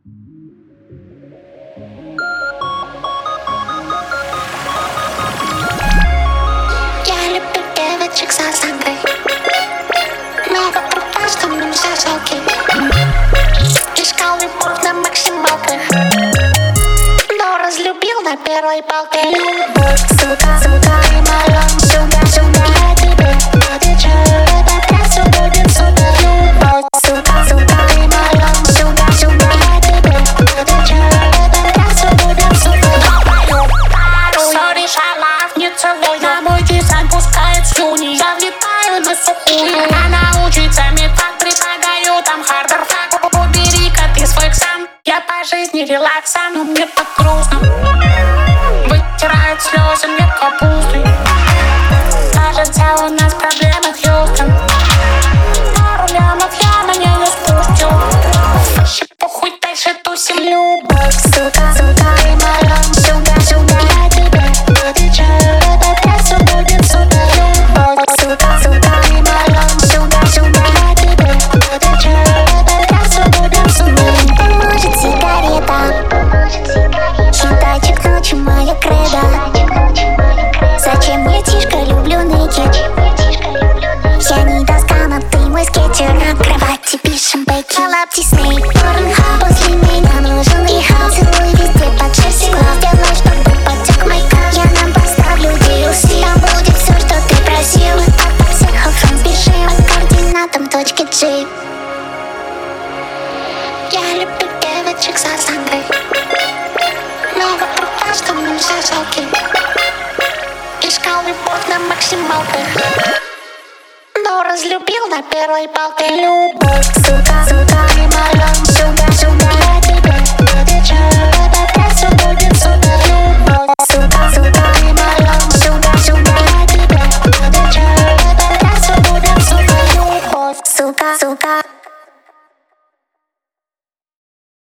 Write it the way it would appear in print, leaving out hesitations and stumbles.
Я люблю девочек с осанкой, но вокруг просто нельзя жалки. Искал любовь на максималках, но разлюбил на первой палке. Любовь, сука, сука, и малом, сюда, сюда, я тебе отвечаю, эта трасса будет супер. Любовь, сука, сука, и малом, сюда, сюда, я тебе отвечаю, эта трасса будет супер. Сори, шалав, не целую, на мой дизайн пускает слюни. Я влетаю на сухую, она научится метать, предлагаю там хардер фак. Убери-ка ты свой ксан, я по жизни релаксан, но мне так грустно. Вытирает слезы мне капустой. Кажется, у нас проблемы с Хьюстон. Пару лямов я на нее спустил. Вообще похуй, дальше тусим. Любовь, сука, сука, и малом, сюда, сюда, я тебе отвечаю, эта трасса будет супер. Любовь, сука, сука, и малом, сюда, сюда, я тебе отвечаю, эта трасса будет супер. Поможет сигарета, считайчик ночи моя кредо. Зачем мне тишка, люблю некит. Я не достану, ты мой скетчер. На кровати пишем бэки, лапти снейк. Порнхаб после меня нужен рехаб. Целуй везде под шерсть глаз. Делай, чтобы потек майкап. Я нам поставлю DLC. Там будет все, что ты просил. От всех охран спешим по координатам точки G. Я люблю девочек с осанкой, но вокруг просто нельзя жалки. Искал любовь на максималках, но разлюбил на первой палке. Любовь, сука, сука, и малом, сюда, сюда, я тебе отвечаю, эта трасса будет супер. Любовь, сука, сука, и малом, сюда, сюда, я тебе отвечаю, эта трасса будет супер. Любовь, Сука, сука.